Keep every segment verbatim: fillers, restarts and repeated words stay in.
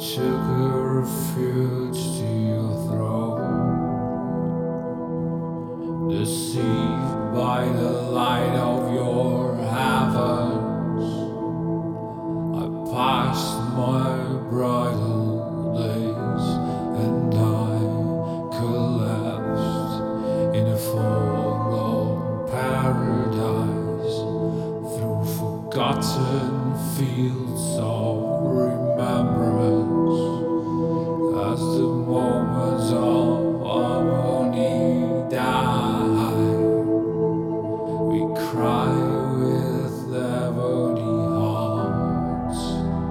took a refuge to your throne, deceived by the light of your heavens. I passed my bridal days and I collapsed in a forlorn paradise through forgotten fields of remembrance. As the moments of harmony die, we cry with ebony hearts.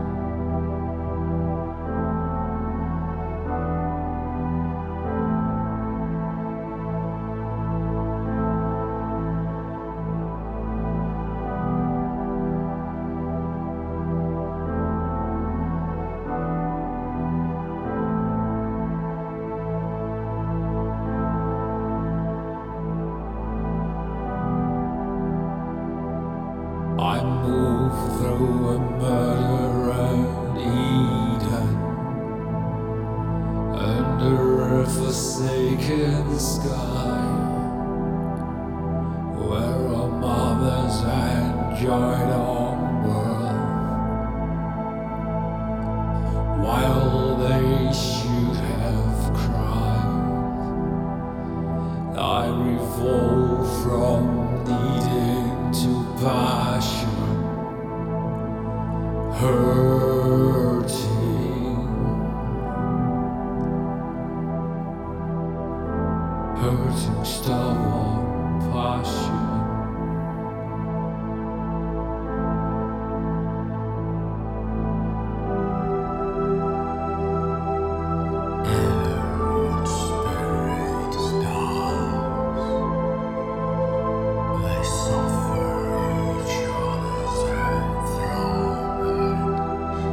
I move through a murdered Eden, under a forsaken sky, where our mothers enjoyed our birth, while they should have cried. I revolve from needing to passion, hurting, hurting stubborn passion. Everyone spirit dies. They suffer each other's enthronement.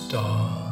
star.